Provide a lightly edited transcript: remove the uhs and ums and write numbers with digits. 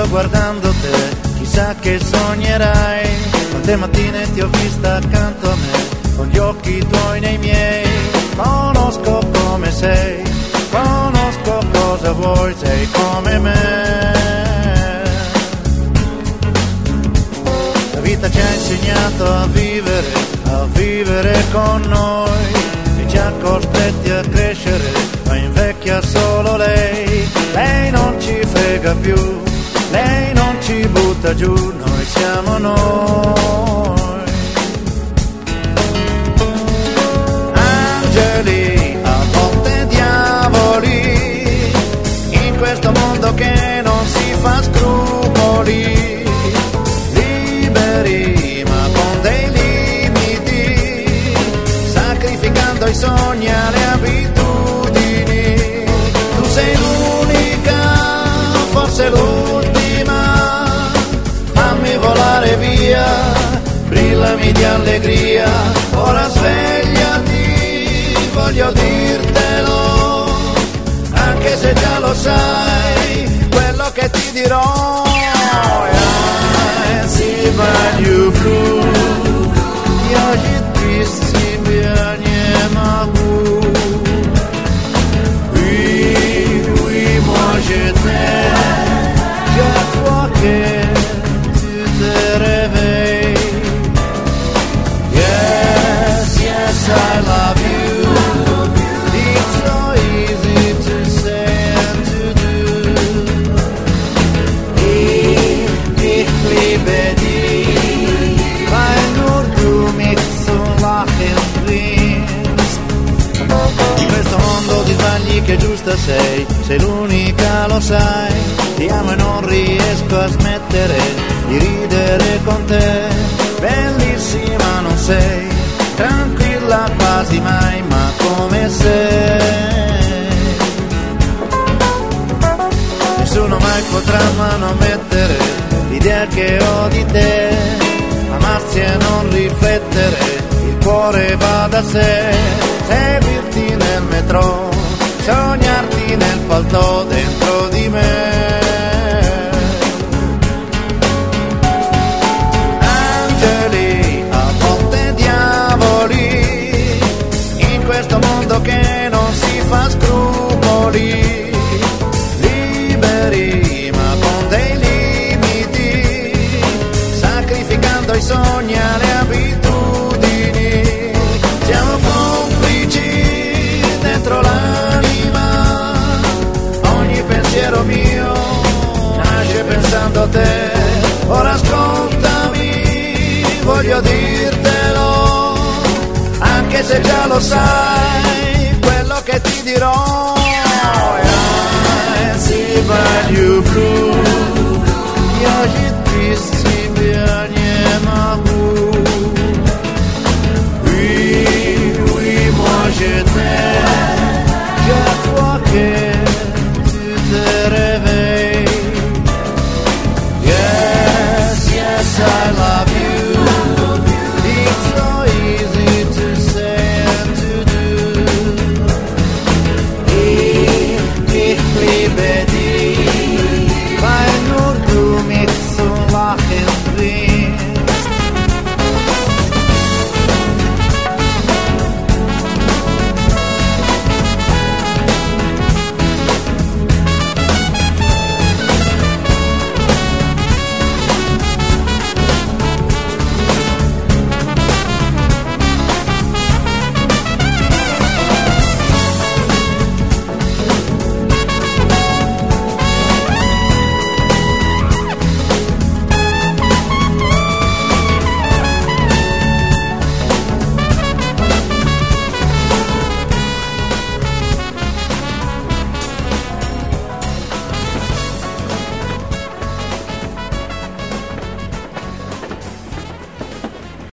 guardando te, chissà che sognerai. Quante mattine ti ho vista accanto a me, con gli occhi tuoi nei miei. Conosco come sei, conosco cosa vuoi, sei come me. La vita ci ha insegnato a vivere con noi, e ci ha costretti a crescere, ma invecchia solo lei. Lei non ci frega più, lei non ci butta giù, noi siamo noi. Angeli, a volte diavoli, in questo mondo che non si fa scrupoli. Liberi ma con dei limiti, sacrificando i sogni alle abitudini. Tu sei l'unica, forse l'ultima, fammi volare via, brillami di allegria. Ora svegliati, voglio dirtelo, anche se già lo sai, quello che ti dirò. I sbaglio blu, i oggi tristi nie могу. Oui, moi je t'aime, chaque fois que tu te réveilles. Yes, I love you. It's so easy to say and to do. Ich liebe dich, weil nur du mich so lachen bringst. In questo mondo di sbagli che giusta sei l'unica, lo sai. Ti amo e non riesco a smettere di ridere con te. Bellissima non sei, tranquilla quasi mai, ma come sei. Nessuno mai potrà manomettere l'idea che ho di te, amarsi e non riflettere, il cuore va da sé. Seguirti nel metro, sognarti nel palto dentro di me. Angeli, a volte diavoli, in questo mondo che non si fa scrupoli. Liberi ma con dei limiti, sacrificando i sogni alle abitudini. Siamo complici dentro l'anima, ogni pensiero mio nasce pensando a te. Ora ascoltami, voglio dirtelo, anche se già lo sai, quello che ti dirò.